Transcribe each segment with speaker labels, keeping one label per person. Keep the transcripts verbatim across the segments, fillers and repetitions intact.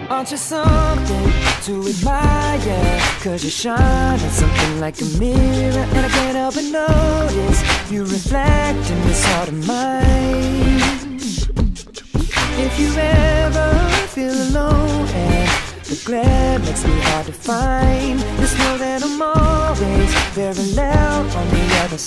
Speaker 1: Aren't you something to admire? Cause you shine on something like a mirror, and I can't help but notice you reflect in this heart of mine. If you ever feel alone and the glare makes me hard to find, just know that I'm always very loud on the other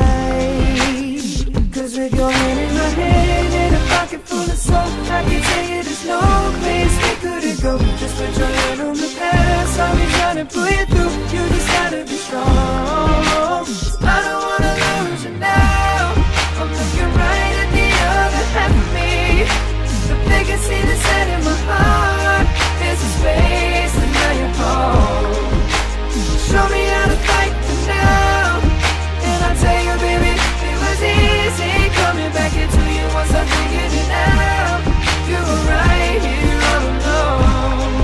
Speaker 1: side. Cause with your hand in my hand and a pocket full of soul, I can tell you there's no place we couldn't go. Just put your hand on the past, I'll be trying to pull you through. You just gotta be strong. I don't wanna lose you now. I'm looking right at the other half of me. The biggest thing that's set in my heart is a space, and now you're home. Show me how to fight for now, and I'll tell you, baby, it was easy coming back into you once I figured it out. You were right here all alone.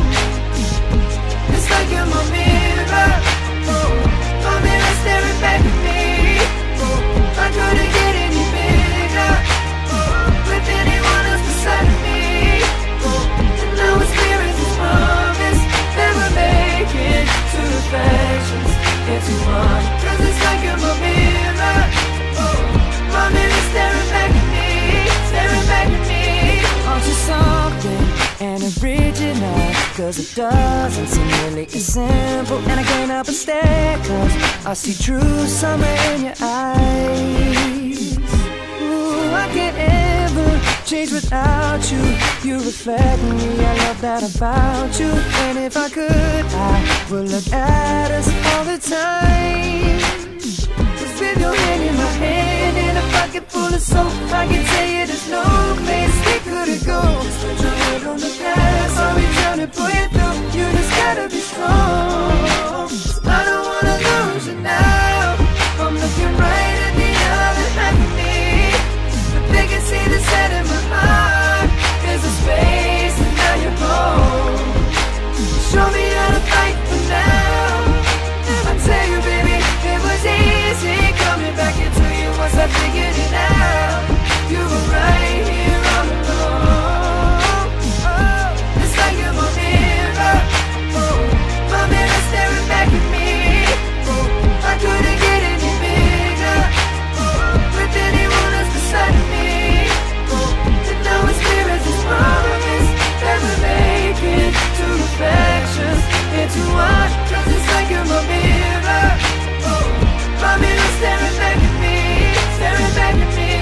Speaker 1: It's like you're my mirror, oh, my mirror staring back at me. Oh, I couldn't get any bigger, oh, with anyone else beside me. Oh, and now it's clear as this promise that we're making two reflections into one. Cause it's like you're my mirror, oh, my mirror staring back at me, staring back at me. Aren't you something and original? Cause it doesn't seem really as simple, and I can't help but stare, cause I see true summer in your eyes. Ooh, I can't ever change without you. You reflect me, I love that about you. And if I could, I would look at us all the time. Cause with your hand in my hand and a pocket full of soap, I can tell you there's no place we couldn't go. Just put your head on the past, I'll be trying to pull you through. You just gotta be strong. I don't wanna lose you now. I'm looking right at the other half of me. The biggest thing that's set in my heart is a space, and now you're home. Show me how to fight for now. I tell you, baby, it was easy coming back into you once I figured it out. You were right here all along. Oh, it's like you're my mirror, oh, my mirror staring back at me. Oh, I couldn't get any bigger, oh, with anyone else beside me. Oh, and now it's clear as this promise that we're making two reflections into one. Cause it's like you're my mirror, oh, my mirror staring back at me, staring back at me.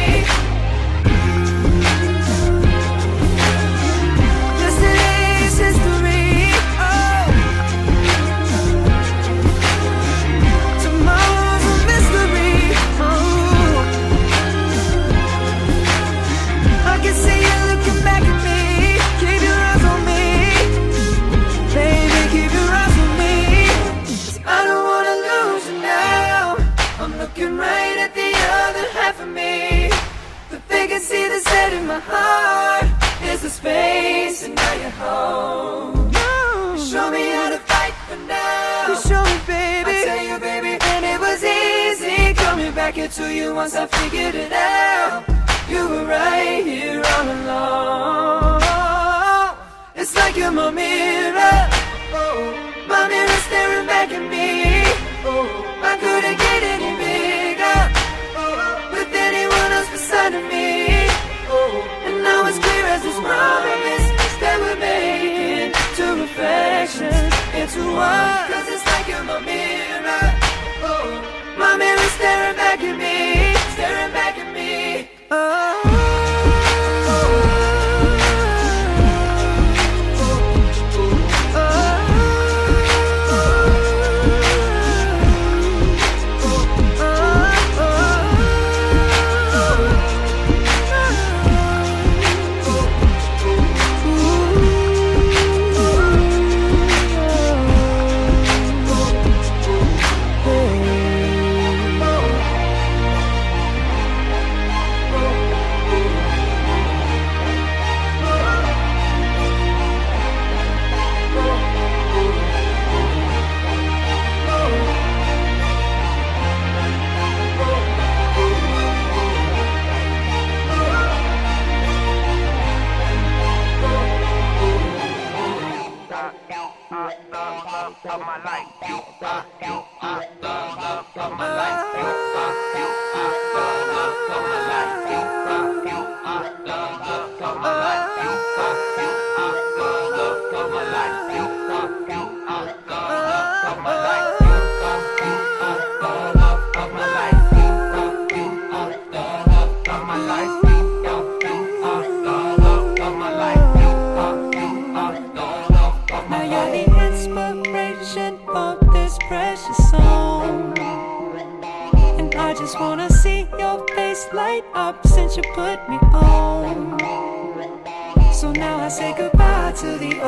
Speaker 1: Yesterday's history, oh, tomorrow's a mystery, oh. I can see you looking back at me. Keep your eyes on me, baby, keep your eyes on me. 'Cause I don't wanna lose you now. I'm looking right at the other half of me. The vacancy that's set in my heart is the space, and now you're home. You show me how to fight for now. You show me, baby. I tell you, baby, and it was easy coming back into you once I figured it out. You were right here all along. It's like you're my mirror, oh, my mirror staring back at me. Oh, I couldn't get any bigger, oh, with anyone else beside of me. Oh, and now it's clear as this promise that we're making two reflections into one. Cause it's like you're my mirror, oh, my mirror staring back at me, staring back at me. Oh.
Speaker 2: are the love of my life. You are, you are the love of my life. You are, you are the love of my life. You are, you are the love of my life. You are, you are the love of my life. You are, you are the love of my life. You are, you are the love of my life. You are, you are the love of my life. You are, you are the love of my life. You are, you are the love of my life.
Speaker 1: Now you're the inspiration of this precious song, and I just wanna see your face light up since you put me on. So now I say goodbye to the